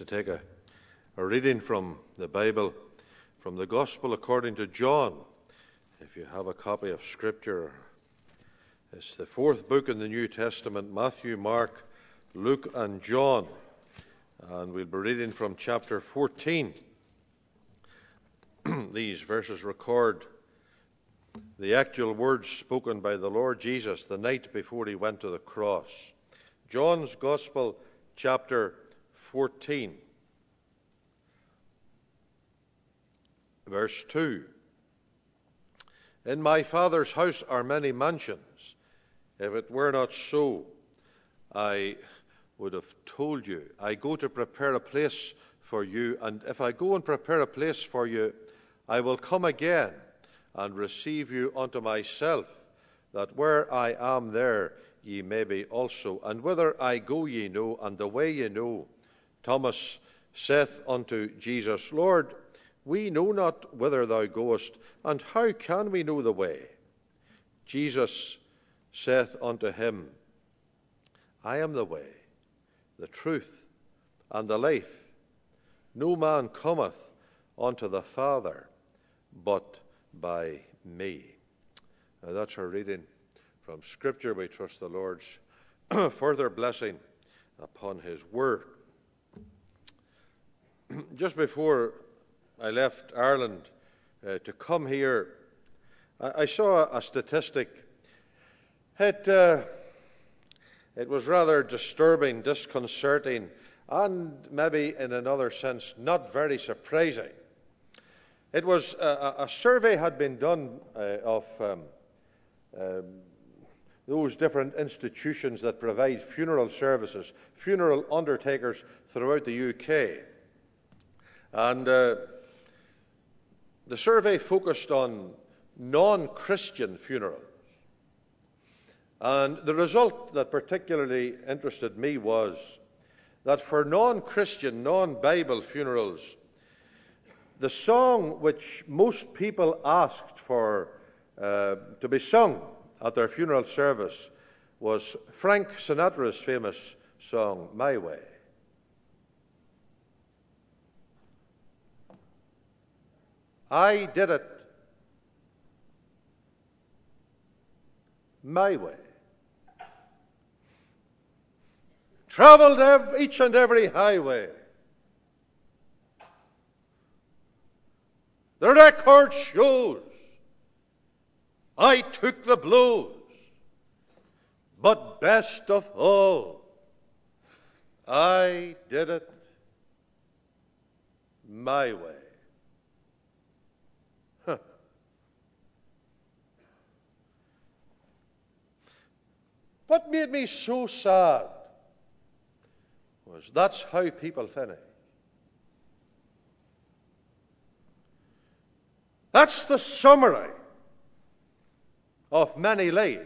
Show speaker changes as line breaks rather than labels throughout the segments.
to take a reading from the Bible, from the Gospel according to John. If you have a copy of Scripture, it's the fourth book in the New Testament: Matthew, Mark, Luke, and John. And we'll be reading from chapter 14. These verses record the actual words spoken by the Lord Jesus the night before he went to the cross. John's Gospel, chapter 14, verse 2. In my Father's house are many mansions. If it were not so, I would have told you. I go to prepare a place for you, and if I go and prepare a place for you, I will come again and receive you unto myself, that where I am, there ye may be also. And whither I go ye know, and the way ye know. Thomas saith unto Jesus, Lord, we know not whither thou goest, and how can we know the way? Jesus saith unto him, I am the way, the truth, and the life. No man cometh unto the Father but by me. Now that's our reading from Scripture. We trust the Lord's further blessing upon his word. Just before I left Ireland to come here, I saw a statistic. It was rather disturbing, disconcerting, and maybe in another sense not very surprising. It was a survey had been done of those different institutions that provide funeral services, funeral undertakers throughout the UK. And the survey focused on non-Christian funerals. And the result that particularly interested me was that for non-Christian, non-Bible funerals, the song which most people asked for to be sung at their funeral service was Frank Sinatra's famous song, My Way. I did it my way. Traveled each and every highway. The record shows I took the blows, but best of all, I did it my way. Huh. What made me so sad was that's how people finish. That's the summary of many lives.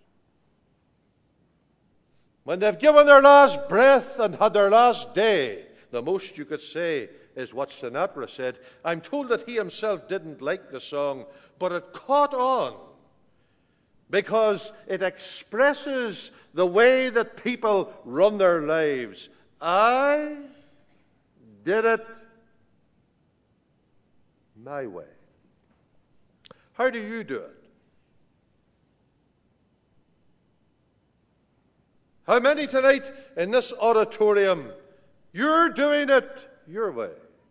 When they've given their last breath and had their last day, the most you could say is what Sinatra said. I'm told that he himself didn't like the song, but it caught on because it expresses the way that people run their lives. I did it my way. How do you do it? How many tonight in this auditorium, you're doing it your way?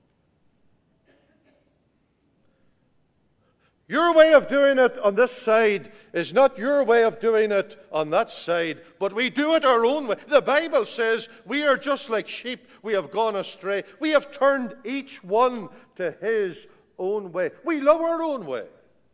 Your way of doing it on this side is not your way of doing it on that side, but we do it our own way. The Bible says we are just like sheep. We have gone astray. We have turned each one to his own way. We love our own way.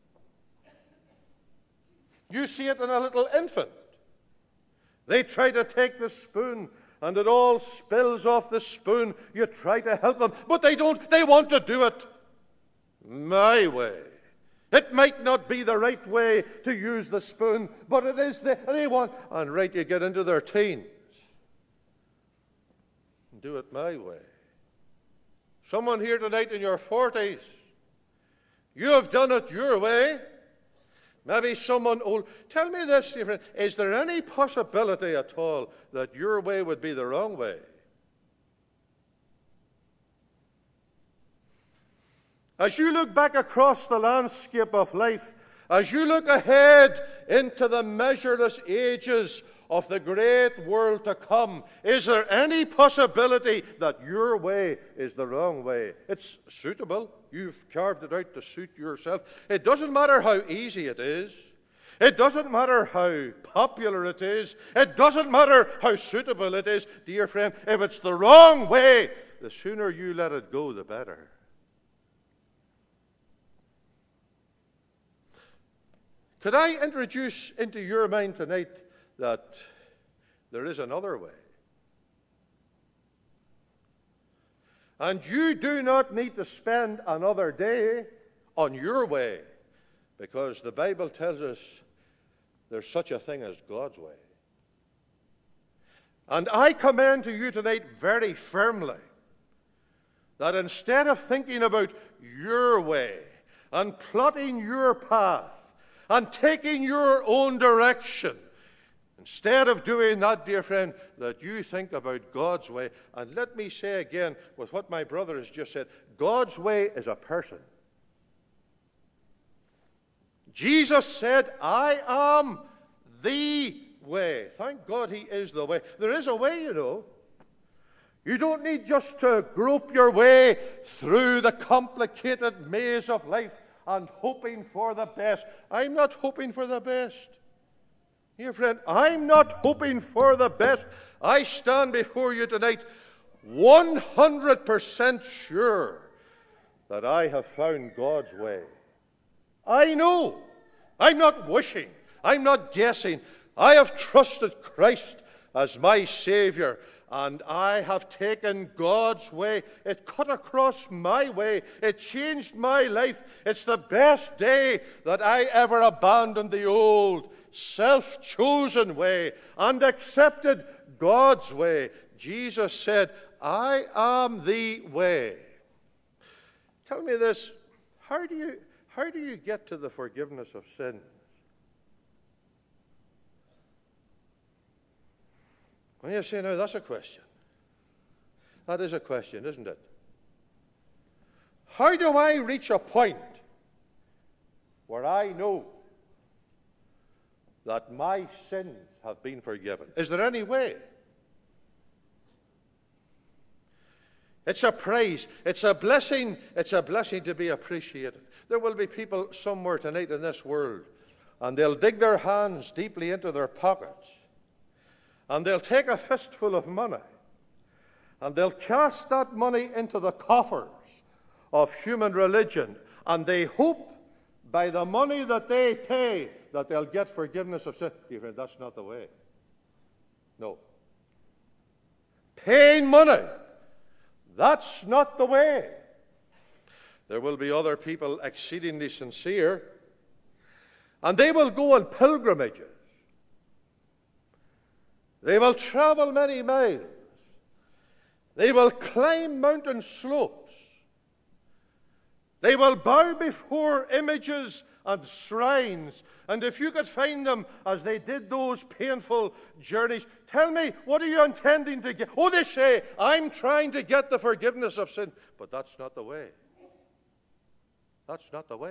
You see it in a little infant. They try to take the spoon, and it all spills off the spoon. You try to help them, but they don't. They want to do it my way. It might not be the right way to use the spoon, but it is they want. And right, you get into their teens. Do it my way. Someone here tonight in your 40s, you have done it your way. Maybe someone old. Tell me this, dear friend. Is there any possibility at all that your way would be the wrong way? As you look back across the landscape of life, as you look ahead into the measureless ages of the great world to come, is there any possibility that your way is the wrong way? It's suitable. You've carved it out to suit yourself. It doesn't matter how easy it is. It doesn't matter how popular it is. It doesn't matter how suitable it is, dear friend. If it's the wrong way, the sooner you let it go, the better. Could I introduce into your mind tonight that there is another way? And you do not need to spend another day on your way, because the Bible tells us there's such a thing as God's way. And I commend to you tonight very firmly that instead of thinking about your way and plotting your path and taking your own direction, instead of doing that, dear friend, that you think about God's way. And let me say again, with what my brother has just said, God's way is a person. Jesus said, I am the way. Thank God he is the way. There is a way, you know. You don't need just to grope your way through the complicated maze of life and hoping for the best. I'm not hoping for the best. Dear friend, I'm not hoping for the best. I stand before you tonight 100% sure that I have found God's way. I know. I'm not wishing. I'm not guessing. I have trusted Christ as my Savior, and I have taken God's way. It cut across my way. It changed my life. It's the best day that I ever abandoned the old, self-chosen way and accepted God's way. Jesus said, I am the way. Tell me this, how do you get to the forgiveness of sins? Well, you say, now that's a question. That is a question, isn't it? How do I reach a point where I know that my sins have been forgiven? Is there any way? It's a praise. It's a blessing. It's a blessing to be appreciated. There will be people somewhere tonight in this world, and they'll dig their hands deeply into their pockets, and they'll take a fistful of money, and they'll cast that money into the coffers of human religion, and they hope by the money that they pay that they'll get forgiveness of sin. Dear friend, that's not the way. No. Paying money, that's not the way. There will be other people exceedingly sincere, and they will go on pilgrimages. They will travel many miles. They will climb mountain slopes. They will bow before images and shrines. And if you could find them as they did those painful journeys, tell me, what are you intending to get? Oh, they say, I'm trying to get the forgiveness of sin. But that's not the way. That's not the way.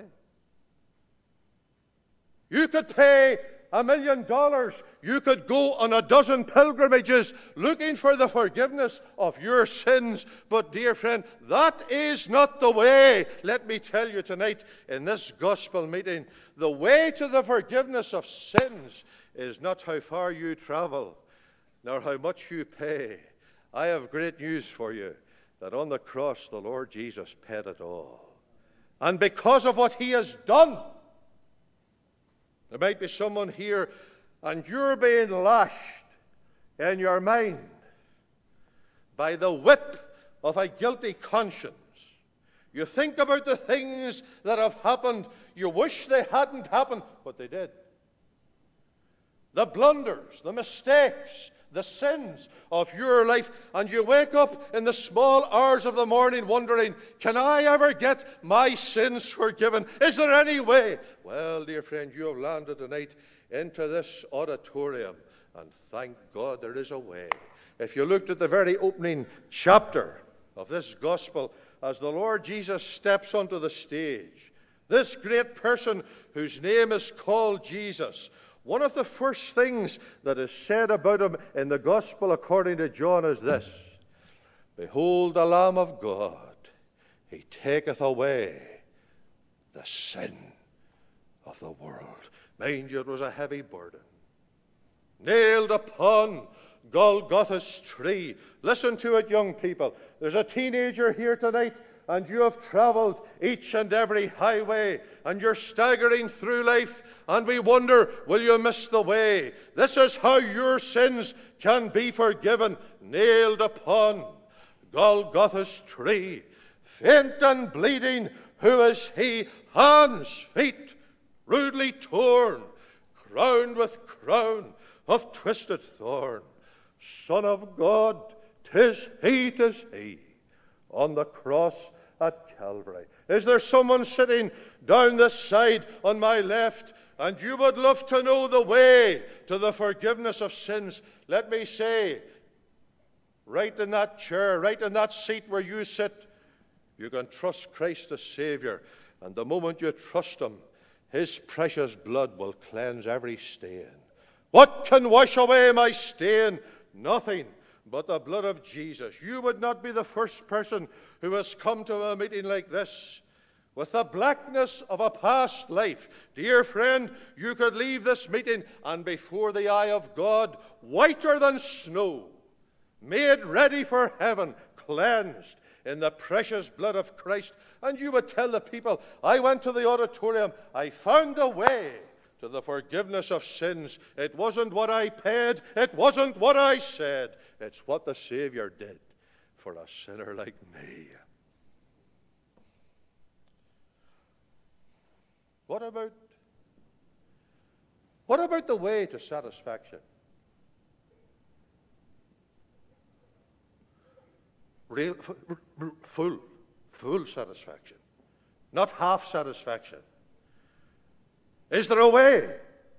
You could pay $1 million. You could go on a dozen pilgrimages looking for the forgiveness of your sins. But, dear friend, that is not the way. Let me tell you tonight in this gospel meeting, the way to the forgiveness of sins is not how far you travel, nor how much you pay. I have great news for you, that on the cross the Lord Jesus paid it all. And because of what he has done, there might be someone here and you're being lashed in your mind by the whip of a guilty conscience. You think about the things that have happened. You wish they hadn't happened, but they did. The blunders, the mistakes, the sins of your life, and you wake up in the small hours of the morning wondering, can I ever get my sins forgiven? Is there any way? Well, dear friend, you have landed tonight into this auditorium, and thank God there is a way. If you looked at the very opening chapter of this gospel, as the Lord Jesus steps onto the stage, this great person whose name is called Jesus, one of the first things that is said about him in the Gospel according to John is this: Behold the Lamb of God, he taketh away the sin of the world. Mind you, it was a heavy burden. Nailed upon Golgotha's tree. Listen to it, young people. There's a teenager here tonight, and you have traveled each and every highway, and you're staggering through life, and we wonder, will you miss the way? This is how your sins can be forgiven. Nailed upon Golgotha's tree. Faint and bleeding, who is he? Hands, feet, rudely torn, crowned with crown of twisted thorn. Son of God, 'tis he, on the cross at Calvary. Is there someone sitting down this side on my left, and you would love to know the way to the forgiveness of sins? Let me say, right in that chair, right in that seat where you sit, you can trust Christ as Savior. And the moment you trust him, his precious blood will cleanse every stain. What can wash away my stain? Nothing but the blood of Jesus. You would not be the first person who has come to a meeting like this with the blackness of a past life. Dear friend, you could leave this meeting and before the eye of God, whiter than snow, made ready for heaven, cleansed in the precious blood of Christ. And you would tell the people, I went to the auditorium, I found a way to the forgiveness of sins. It wasn't what I paid, it wasn't what I said, it's what the Savior did for a sinner like me. What about the way to satisfaction? Real, full satisfaction, not half satisfaction. Is there a way?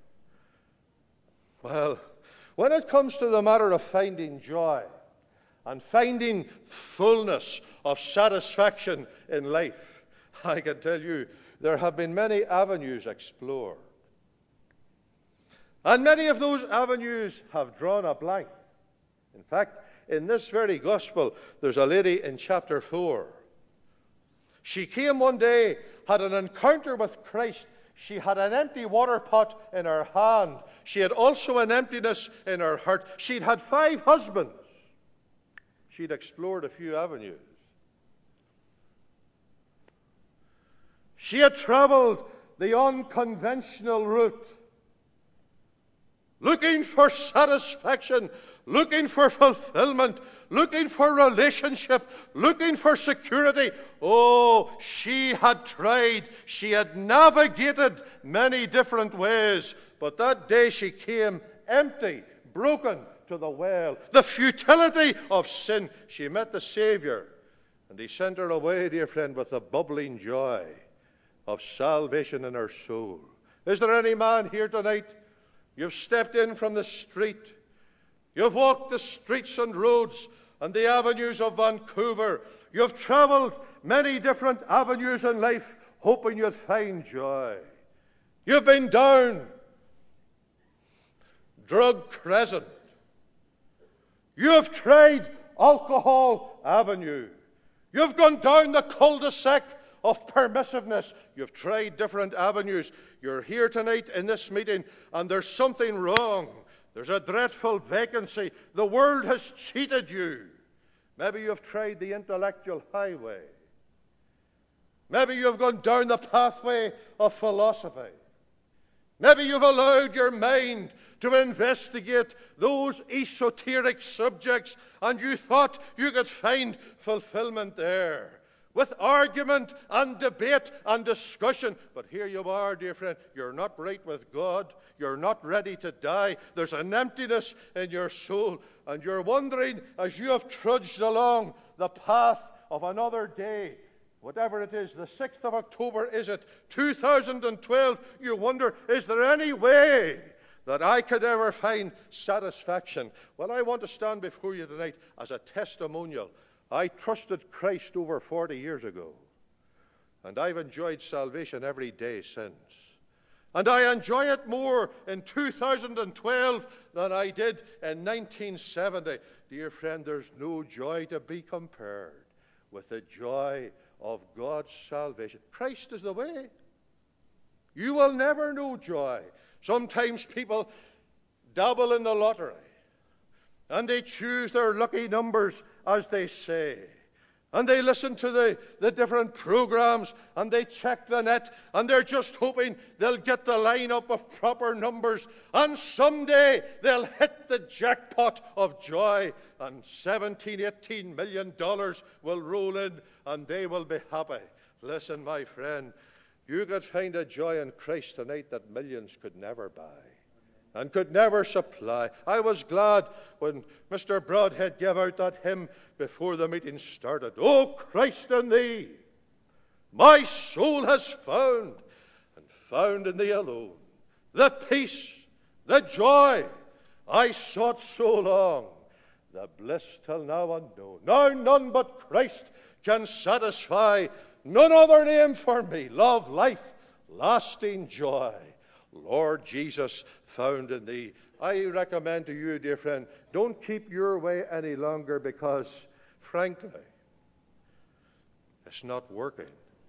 Well, when it comes to the matter of finding joy and finding fullness of satisfaction in life, I can tell you there have been many avenues explored. And many of those avenues have drawn a blank. In fact, in this very gospel, there's a lady in chapter 4. She came one day, had an encounter with Christ. She had an empty water pot in her hand. She had also an emptiness in her heart. She'd had 5 husbands. She'd explored a few avenues. She had traveled the unconventional route, looking for satisfaction, looking for fulfillment, looking for relationship, looking for security. Oh, she had tried. She had navigated many different ways. But that day she came empty, broken to the well. The futility of sin. She met the Savior, and he sent her away, dear friend, with the bubbling joy of salvation in her soul. Is there any man here tonight? You've stepped in from the street. You've walked the streets and roads and the avenues of Vancouver. You've traveled many different avenues in life, hoping you'd find joy. You've been down Drug Crescent. You have tried Alcohol Avenue. You've gone down the cul-de-sac of permissiveness. You've tried different avenues. You're here tonight in this meeting, and there's something wrong. There's a dreadful vacancy. The world has cheated you. Maybe you've tried the intellectual highway. Maybe you've gone down the pathway of philosophy. Maybe you've allowed your mind to investigate those esoteric subjects, and you thought you could find fulfillment there with argument and debate and discussion. But here you are, dear friend. You're not right with God. You're not ready to die. There's an emptiness in your soul, and you're wondering as you have trudged along the path of another day, whatever it is, the 6th of October, is it 2012, you wonder, is there any way that I could ever find satisfaction? Well, I want to stand before you tonight as a testimonial I trusted Christ over 40 years ago, and I've enjoyed salvation every day since. And I enjoy it more in 2012 than I did in 1970. Dear friend, there's no joy to be compared with the joy of God's salvation. Christ is the way. You will never know joy. Sometimes people dabble in the lottery, and they choose their lucky numbers, as they say. And they listen to the different programs, and they check the net, and they're just hoping they'll get the lineup of proper numbers, and someday they'll hit the jackpot of joy, and $17-18 million will roll in, and they will be happy. Listen, my friend, you could find a joy in Christ tonight that millions could never buy and could never supply. I was glad when Mr. Broadhead gave out that hymn before the meeting started. Oh, Christ in thee, my soul has found, and found in thee alone, the peace, the joy I sought so long, the bliss till now unknown. Now none but Christ can satisfy, none other name for me, love, life, lasting joy. Lord Jesus, found in thee. I recommend to you, dear friend, don't keep your way any longer, because, frankly, it's not working.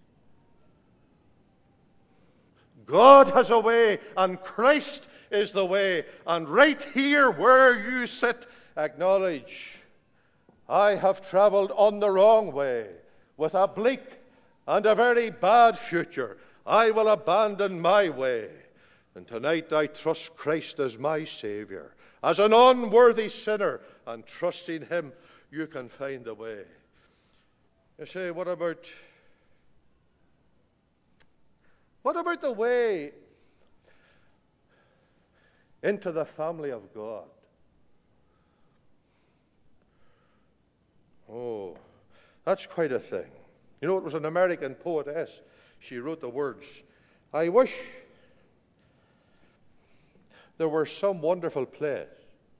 God has a way, and Christ is the way. And right here where you sit, acknowledge, I have traveled on the wrong way with a bleak and a very bad future. I will abandon my way. And tonight I trust Christ as my Savior. As an unworthy sinner, and trusting Him, you can find the way. You say, what about the way into the family of God? Oh, that's quite a thing. You know, it was an American poetess. She wrote the words, I wish there were some wonderful place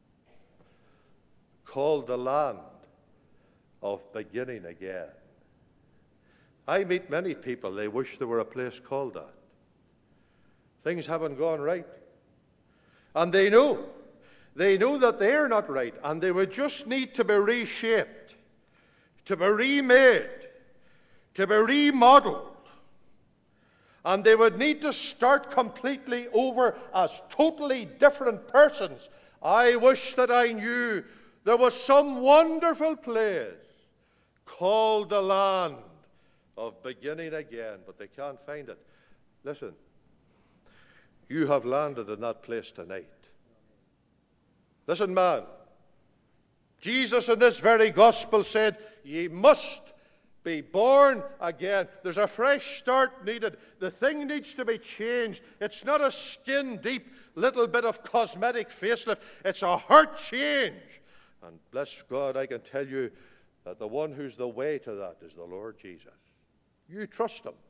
called the land of beginning again. I meet many people, they wish there were a place called that. Things haven't gone right. And they know that they're not right, and they would just need to be reshaped, to be remade, to be remodeled. And they would need to start completely over as totally different persons. I wish that I knew there was some wonderful place called the land of beginning again, but they can't find it. Listen, you have landed in that place tonight. Listen, man, Jesus in this very gospel said, ye must be born again. There's a fresh start needed. The thing needs to be changed. It's not a skin-deep little bit of cosmetic facelift. It's a heart change. And bless God, I can tell you that the one who's the way to that is the Lord Jesus. You trust Him.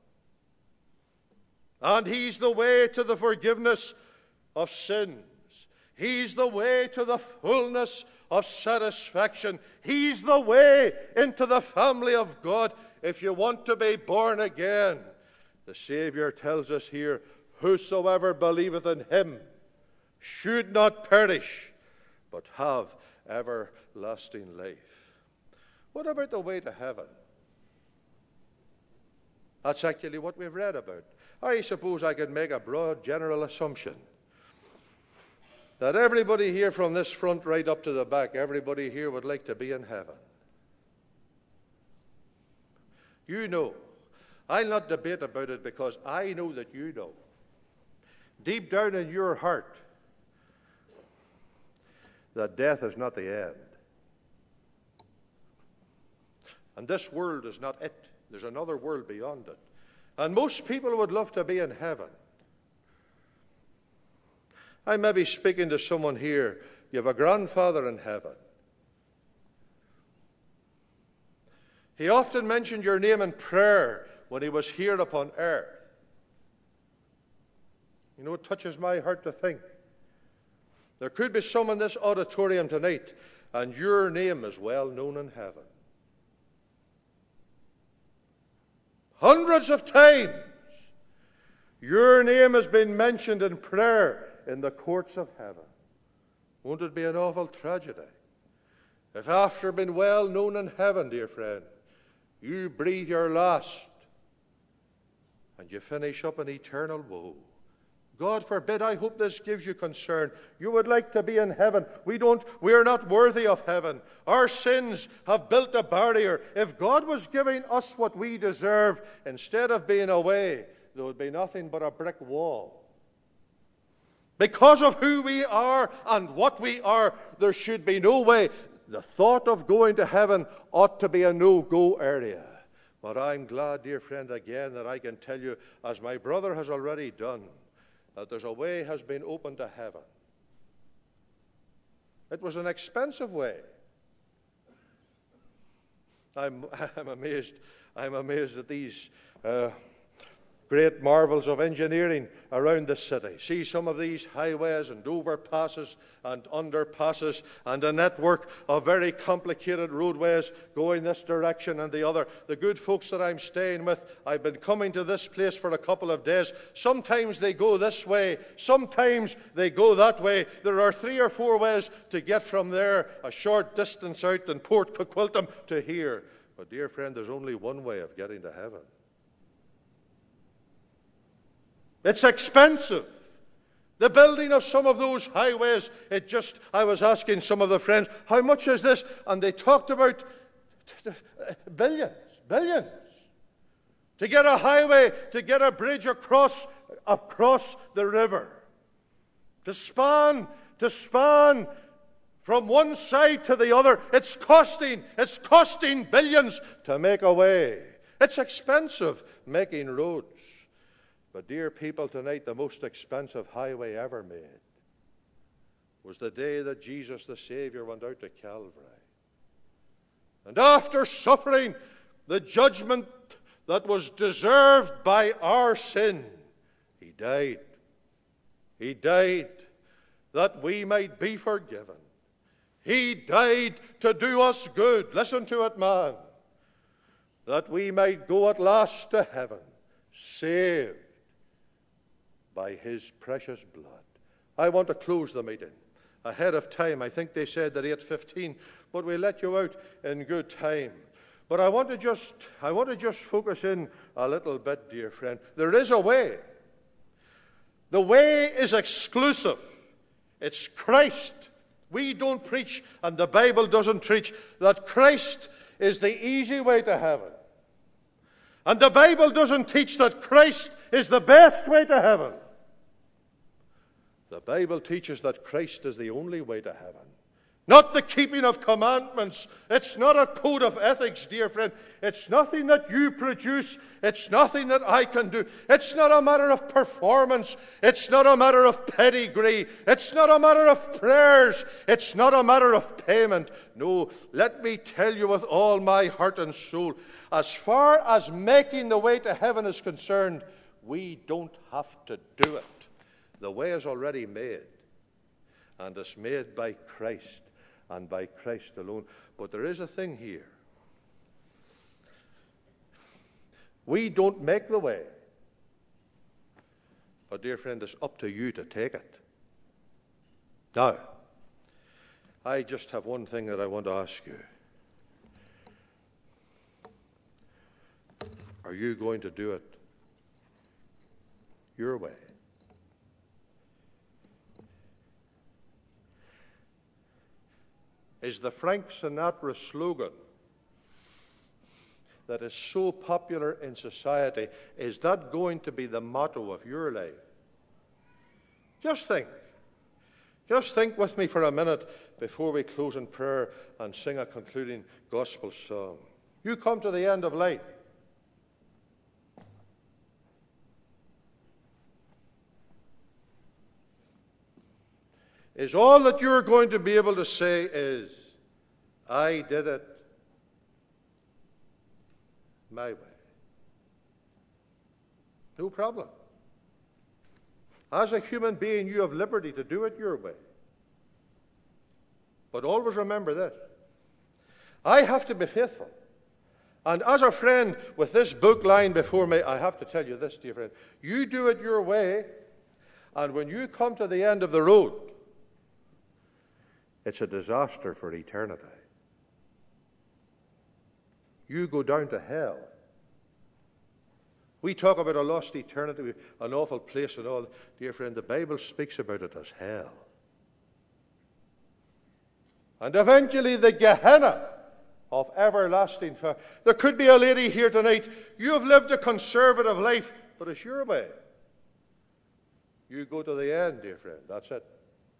And He's the way to the forgiveness of sins. He's the way to the fullness of satisfaction. He's the way into the family of God. If you want to be born again, the Savior tells us here, whosoever believeth in Him should not perish, but have everlasting life. What about the way to heaven? That's actually what we've read about. I suppose I could make a broad general assumption that everybody here from this front right up to the back, everybody here would like to be in heaven. You know. I'll not debate about it, because I know that you know. Deep down in your heart, that death is not the end. And this world is not it. There's another world beyond it. And most people would love to be in heaven. I may be speaking to someone here. You have a grandfather in heaven. He often mentioned your name in prayer when he was here upon earth. You know, it touches my heart to think there could be some in this auditorium tonight, and your name is well known in heaven. Hundreds of times your name has been mentioned in prayer in the courts of heaven. Won't it be an awful tragedy if after being well known in heaven, dear friend, you breathe your last and you finish up in eternal woe? God forbid. I hope this gives you concern. You would like to be in heaven. We are not worthy of heaven. Our sins have built a barrier. If God was giving us what we deserve, instead of being away, there would be nothing but a brick wall. Because of who we are and what we are, there should be no way. The thought of going to heaven ought to be a no-go area. But I'm glad, dear friend, again, that I can tell you, as my brother has already done, that there's a way has been opened to heaven. It was an expensive way. I'm amazed at these great marvels of engineering around the city. See some of these highways and overpasses and underpasses and a network of very complicated roadways going this direction and the other. The good folks that I'm staying with, I've been coming to this place for a couple of days. Sometimes they go this way, sometimes they go that way. There are 3 or 4 ways to get from there, a short distance out in Port Coquitlam to here. But dear friend, there's only one way of getting to heaven. It's expensive. The building of some of those highways, I was asking some of the friends, how much is this? And they talked about billions. To get a highway, to get a bridge across the river. To span from one side to the other. It's costing billions to make a way. It's expensive making roads. But dear people, tonight the most expensive highway ever made was the day that Jesus the Savior went out to Calvary. And after suffering the judgment that was deserved by our sin, he died. He died that we might be forgiven. He died to do us good. Listen to it, man. That we might go at last to heaven, saved by his precious blood. I want to close the meeting ahead of time. I think they said that 8:15, but we let you out in good time. But I want to just focus in a little bit, dear friend. There is a way. The way is exclusive. It's Christ. We don't preach, and the Bible doesn't preach, that Christ is the easy way to heaven. And the Bible doesn't teach that Christ is the best way to heaven. The Bible teaches that Christ is the only way to heaven. Not the keeping of commandments. It's not a code of ethics, dear friend. It's nothing that you produce. It's nothing that I can do. It's not a matter of performance. It's not a matter of pedigree. It's not a matter of prayers. It's not a matter of payment. No, let me tell you with all my heart and soul, as far as making the way to heaven is concerned, we don't have to do it. The way is already made, and it's made by Christ and by Christ alone. But there is a thing here. We don't make the way. But dear friend, it's up to you to take it. Now, I just have one thing that I want to ask you. Are you going to do it your way? Is the Frank Sinatra slogan that is so popular in society, is that going to be the motto of your life? Just think. Just think with me for a minute before we close in prayer and sing a concluding gospel song. You come to the end of life. Is all that you're going to be able to say is, I did it my way. No problem. As a human being, you have liberty to do it your way. But always remember this. I have to be faithful. And as a friend, with this book lying before me, I have to tell you this, dear friend. You do it your way, and when you come to the end of the road, it's a disaster for eternity. You go down to hell. We talk about a lost eternity, an awful place and all. Dear friend, the Bible speaks about it as hell. And eventually the Gehenna of everlasting fire. There could be a lady here tonight. You have lived a conservative life, but it's your way. You go to the end, dear friend. That's it.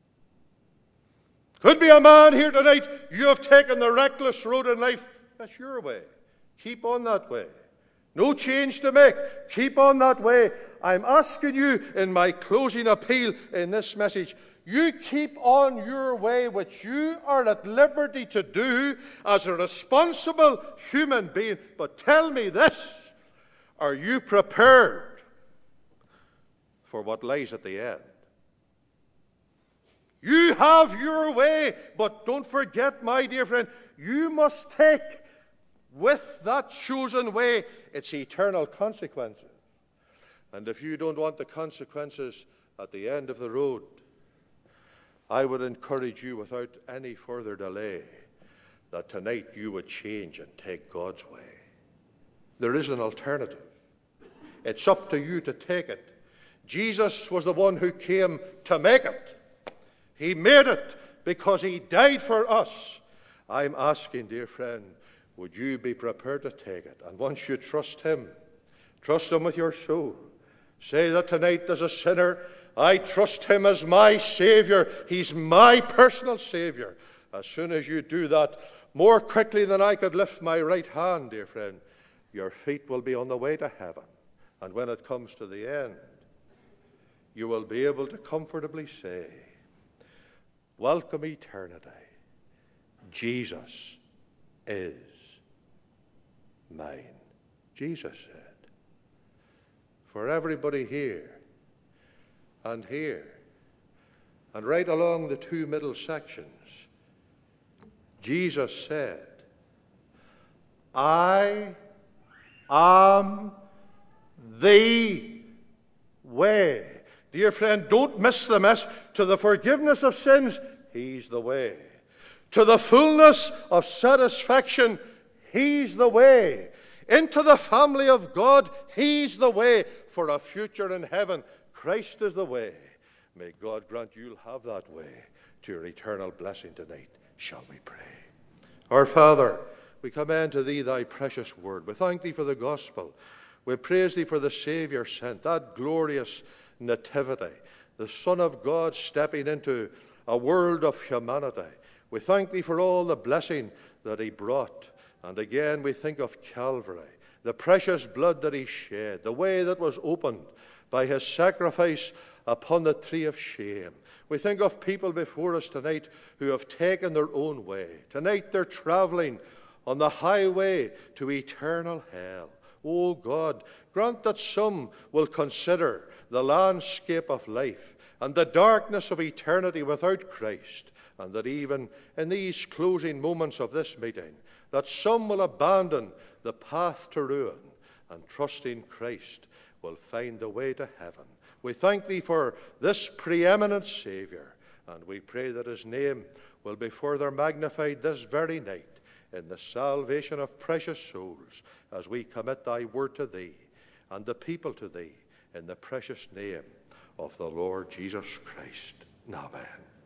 Could be a man here tonight. You have taken the reckless road in life. That's your way. Keep on that way. No change to make. Keep on that way. I'm asking you in my closing appeal in this message, you keep on your way, which you are at liberty to do as a responsible human being. But tell me this, are you prepared for what lies at the end? You have your way, but don't forget, my dear friend, you must take with that chosen way its eternal consequences. And if you don't want the consequences at the end of the road, I would encourage you without any further delay that tonight you would change and take God's way. There is an alternative. It's up to you to take it. Jesus was the one who came to make it. He made it because he died for us. I'm asking, dear friend, would you be prepared to take it? And once you trust him with your soul. Say that tonight as a sinner, I trust him as my Savior. He's my personal Savior. As soon as you do that, more quickly than I could lift my right hand, dear friend, your feet will be on the way to heaven. And when it comes to the end, you will be able to comfortably say, welcome eternity. Jesus is mine. Jesus said. For everybody here, and right along the two middle sections, Jesus said, I am the way. Dear friend, don't miss the mess. To the forgiveness of sins, he's the way. To the fullness of satisfaction, he's the way. Into the family of God, he's the way. For a future in heaven, Christ is the way. May God grant you'll have that way to your eternal blessing tonight. Shall we pray? Our Father, we commend to thee thy precious word. We thank thee for the gospel. We praise thee for the Savior sent, that glorious nativity, the Son of God stepping into a world of humanity. We thank thee for all the blessing that he brought. And again we think of Calvary, the precious blood that he shed, the way that was opened by his sacrifice upon the tree of shame. We think of people before us tonight who have taken their own way. Tonight they're traveling on the highway to eternal hell. Oh God, grant that some will consider the landscape of life and the darkness of eternity without Christ, and that even in these closing moments of this meeting, that some will abandon the path to ruin and trusting Christ will find the way to heaven. We thank thee for this preeminent Savior, and we pray that his name will be further magnified this very night in the salvation of precious souls as we commit thy word to thee and the people to thee in the precious name of the Lord Jesus Christ. Amen.